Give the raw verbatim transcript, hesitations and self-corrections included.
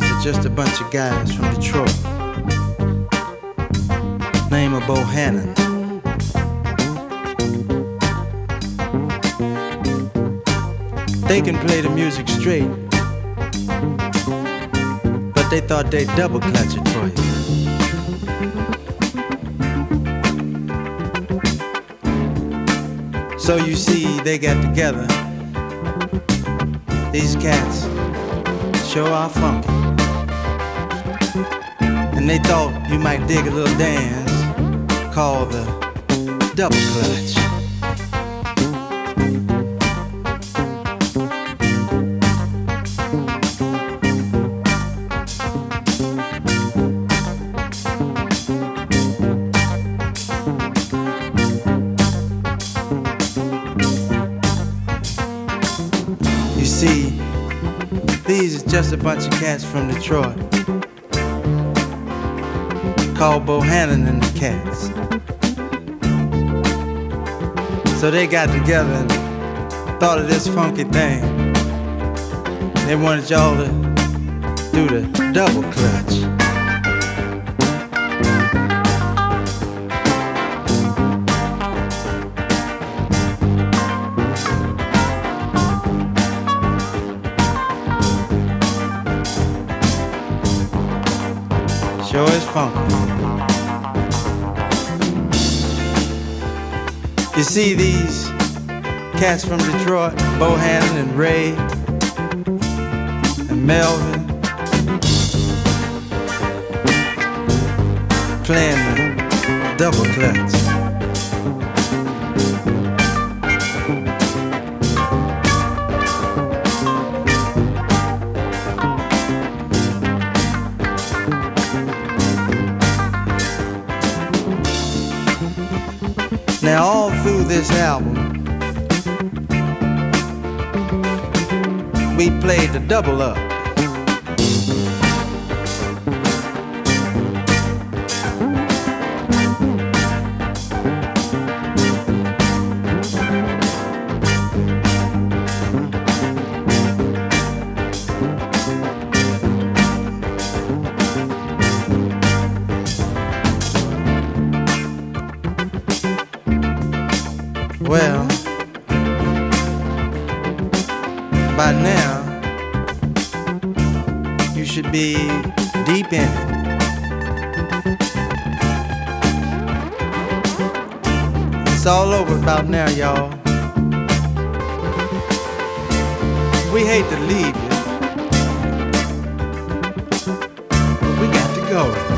are just a bunch of guys from Detroit. Name of Bohannon. They can play the music straight, but they thought they'd double clutch it for you. So you see, they got together. These cats sure are funky. And they thought you might dig a little dance called the double clutch. You see, these is just a bunch of cats from Detroit called Bohannon and the Cats. So they got together and thought of this funky thing. They wanted y'all to do the double clutch. Sure is funky. You see these cats from Detroit, Bohannon and Ray and Melvin, playing the double clutch. Now all through this album, we played the double up. Well, by now, you should be deep in it. It's all over about now, y'all. We hate to leave you. We got to go.